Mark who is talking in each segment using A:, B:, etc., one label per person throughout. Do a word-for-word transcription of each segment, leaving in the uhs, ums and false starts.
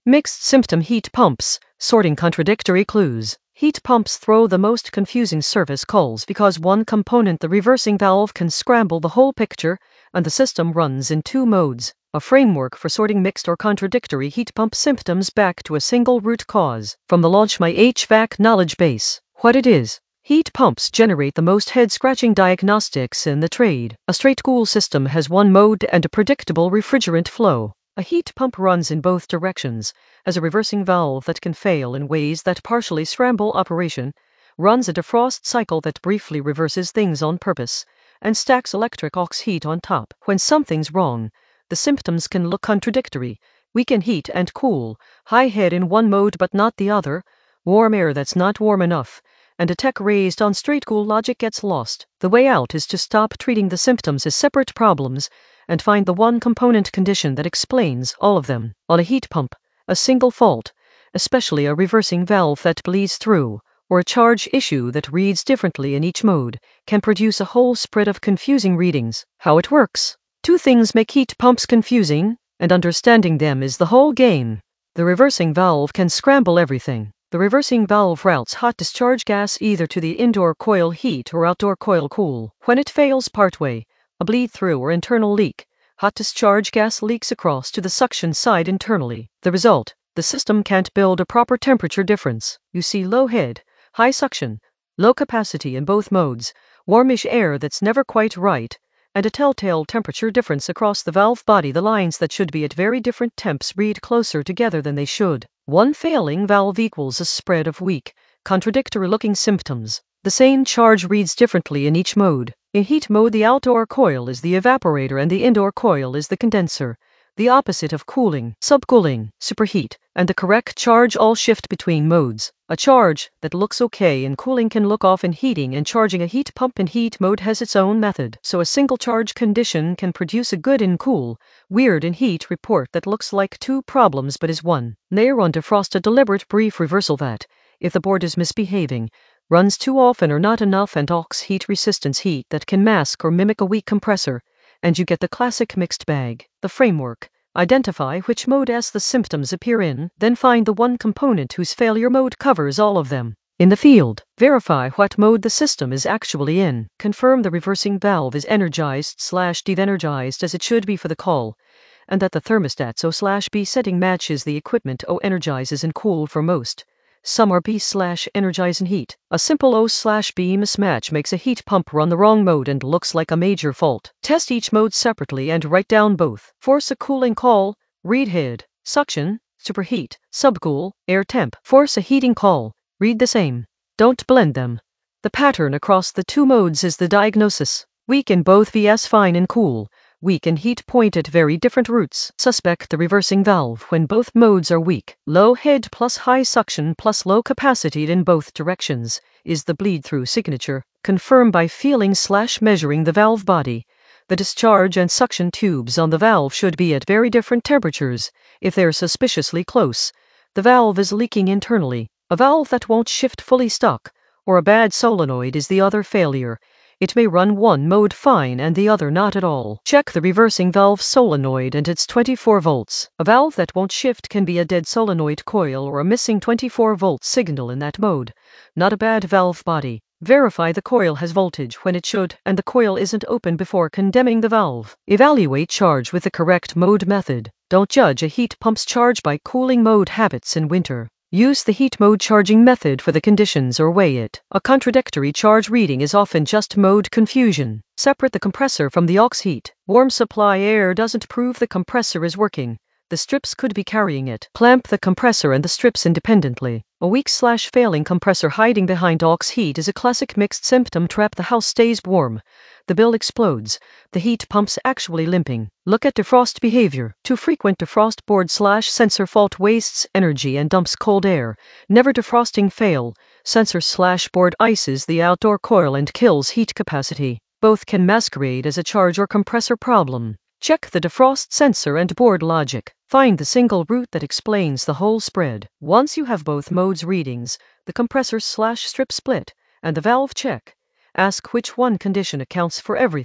A: Mixed symptom heat pumps, sorting contradictory clues. Heat pumps throw the most confusing service calls because one component, the reversing valve, can scramble the whole picture, and the system runs in two modes, a framework for sorting mixed or contradictory heat pump symptoms back to a single root cause. From the Launch My H V A C knowledge base. What it is. Heat pumps generate the most head-scratching diagnostics in the trade. A straight cool system has one mode and a predictable refrigerant flow. A heat pump runs in both directions, has a reversing valve that can fail in ways that partially scramble operation, runs a defrost cycle that briefly reverses things on purpose, and stacks electric aux heat on top. When something's wrong, the symptoms can look contradictory: weak in heat and cool, high head in one mode but not the other, warm air that's not warm enough, and a tech raised on straight cool logic gets lost. The way out is to stop treating the symptoms as separate problems and find the one component condition that explains all of them. On a heat pump, a single fault, especially a reversing valve that bleeds through, or a charge issue that reads differently in each mode, can produce a whole spread of confusing readings. How it works. Two things make heat pumps confusing, and understanding them is the whole game. The reversing valve can scramble everything. The reversing valve routes hot discharge gas either to the indoor coil heat or outdoor coil cool. When it fails partway, a bleed-through or internal leak, hot discharge gas leaks across to the suction side internally. The result, the system can't build a proper temperature difference. You see low head, high suction, low capacity in both modes, warmish air that's never quite right, and a telltale temperature difference across the valve body. The lines that should be at very different temps read closer together than they should. One failing valve equals a spread of weak, contradictory-looking symptoms. The same charge reads differently in each mode. In heat mode, the outdoor coil is the evaporator and the indoor coil is the condenser, the opposite of cooling, subcooling, superheat, and the correct charge all shift between modes. A charge that looks okay in cooling can look off in heating, and charging a heat pump in heat mode has its own method. So a single charge condition can produce a good in cool, weird in heat report that looks like two problems but is one. Layer on defrost, a deliberate brief reversal that, if the board is misbehaving, runs too often or not enough, and aux heat resistance heat that can mask or mimic a weak compressor, and you get the classic mixed bag. The framework. Identify which mode S the symptoms appear in, then find the one component whose failure mode covers all of them. In the field, verify what mode the system is actually in. Confirm the reversing valve is energized slash de-energized as it should be for the call, and that the thermostat's O slash B setting matches the equipment O energizes and cool for most. Some are B slash energize and heat. A simple O slash B mismatch makes a heat pump run the wrong mode and looks like a major fault. Test each mode separately and write down both. Force a cooling call, read head, suction, superheat, subcool, air temp. Force a heating call, read the same. Don't blend them. The pattern across the two modes is the diagnosis. Weak in both vs fine in cool. Weak in heat point at very different routes. Suspect the reversing valve when both modes are weak. Low head plus high suction plus low capacity in both directions is the bleed-through signature. Confirm by feeling slash measuring the valve body. The discharge and suction tubes on the valve should be at very different temperatures. If they're suspiciously close, the valve is leaking internally. A valve that won't shift fully stuck, or a bad solenoid is the other failure. It may run one mode fine and the other not at all. Check the reversing valve solenoid and its twenty-four volts. A valve that won't shift can be a dead solenoid coil or a missing twenty-four volt signal in that mode, not a bad valve body. Verify the coil has voltage when it should and the coil isn't open before condemning the valve. Evaluate charge with the correct mode method. Don't judge a heat pump's charge by cooling mode habits in winter. Use the heat mode charging method for the conditions or weigh it. A contradictory charge reading is often just mode confusion. Separate the compressor from the aux heat. Warm supply air doesn't prove the compressor is working. The strips could be carrying it. Clamp the compressor and the strips independently. A weak slash failing compressor hiding behind aux heat is a classic mixed symptom trap. The house stays warm. The bill explodes. The heat pump's actually limping. Look at defrost behavior. Too frequent defrost board slash sensor fault wastes energy and dumps cold air. Never defrosting fail. Sensor slash board ices the outdoor coil and kills heat capacity. Both can masquerade as a charge or compressor problem. Check the defrost sensor and board logic. Find the single root that explains the whole spread. Once you have both modes readings, the compressor slash strip split, and the valve check, ask which one condition accounts for everything.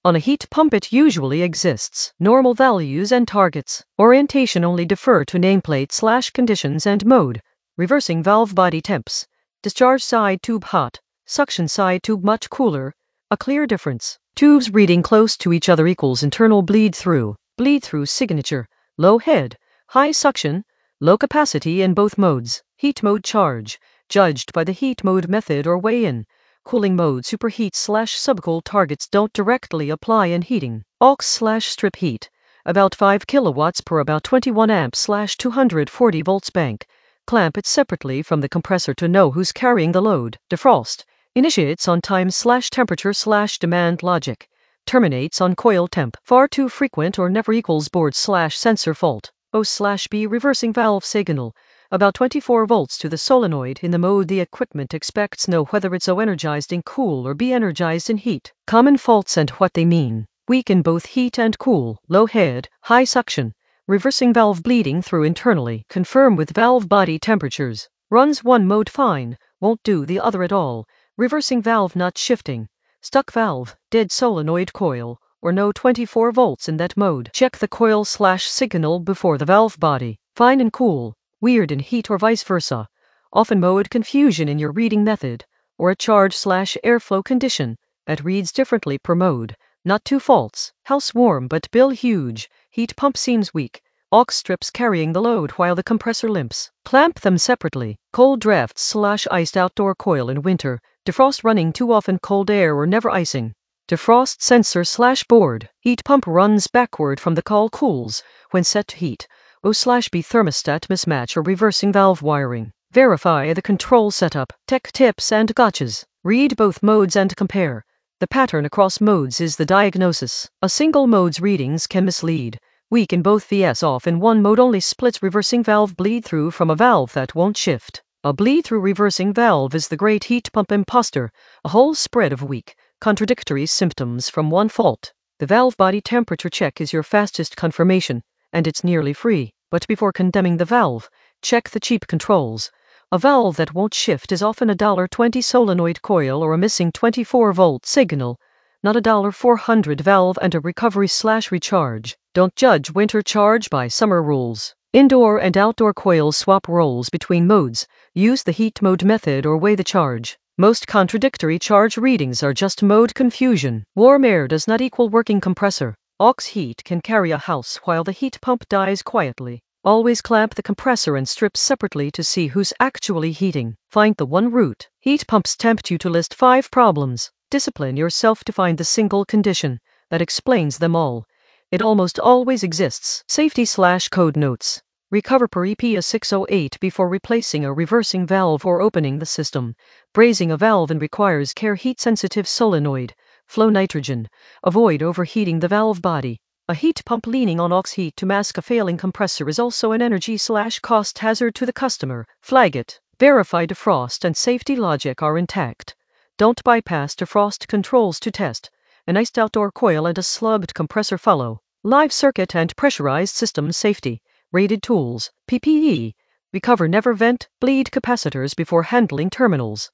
A: On a heat pump it usually exists. Normal values and targets. Orientation only defer to nameplate slash conditions and mode. Reversing valve body temps. Discharge side tube hot. Suction side tube much cooler. A clear difference. Tubes reading close to each other equals internal bleed through. Bleed through signature. Low head. High suction. Low capacity in both modes. Heat mode charge. Judged by the heat mode method or weigh-in. Cooling mode superheat slash subcool targets don't directly apply in heating. Aux slash strip heat. About five kilowatts per about twenty-one amps slash two hundred forty volts bank. Clamp it separately from the compressor to know who's carrying the load. Defrost. Initiates on time slash temperature slash demand logic. Terminates on coil temp. Far too frequent or never equals board slash sensor fault. O slash B reversing valve signal. About twenty-four volts to the solenoid in the mode the equipment expects. Know whether it's O energized in cool or B energized in heat. Common faults and what they mean. Weak in both heat and cool. Low head, high suction. Reversing valve bleeding through internally. Confirm with valve body temperatures. Runs one mode fine, won't do the other at all. Reversing valve not shifting. Stuck valve, dead solenoid coil, or no twenty-four volts in that mode. Check the coil slash signal before the valve body. Fine and cool. Weird in heat or vice versa. Often mode confusion in your reading method, or a charge slash airflow condition that reads differently per mode. Not two faults. House warm but bill huge. Heat pump seems weak. Aux strips carrying the load while the compressor limps. Clamp them separately. Cold draft slash iced outdoor coil in winter. Defrost running too often cold air or never icing. Defrost sensor slash board. Heat pump runs backward from the call cools when set to heat. O slash B thermostat mismatch or reversing valve wiring. Verify the control setup. Tech tips and gotchas. Read both modes and compare. The pattern across modes is the diagnosis. A single mode's readings can mislead. Weak in both V S off in one mode only splits reversing valve bleed through from a valve that won't shift. A bleed through reversing valve is the great heat pump imposter, a whole spread of weak, contradictory symptoms from one fault. The valve body temperature check is your fastest confirmation, and it's nearly free. But before condemning the valve, check the cheap controls. A valve that won't shift is often a one dollar twenty solenoid coil or a missing twenty-four volt signal, not a one dollar four hundred valve and a recovery slash recharge. Don't judge winter charge by summer rules. Indoor and outdoor coils swap roles between modes. Use the heat mode method or weigh the charge. Most contradictory charge readings are just mode confusion. Warm air does not equal working compressor. Aux heat can carry a house while the heat pump dies quietly. Always clamp the compressor and strips separately to see who's actually heating. Find the one root. Heat pumps tempt you to list five problems. Discipline yourself to find the single condition that explains them all. It almost always exists. Safety slash code notes. Recover per E P A six oh eight before replacing a reversing valve or opening the system. Brazing a valve and requires care. Heat-sensitive solenoid. Flow nitrogen. Avoid overheating the valve body. A heat pump leaning on aux heat to mask a failing compressor is also an energy slash cost hazard to the customer. Flag it. Verify defrost and safety logic are intact. Don't bypass defrost controls to test. An iced outdoor coil and a slugged compressor follow. Live circuit and pressurized system safety. Rated tools. P P E. Recover never vent, bleed capacitors before handling terminals.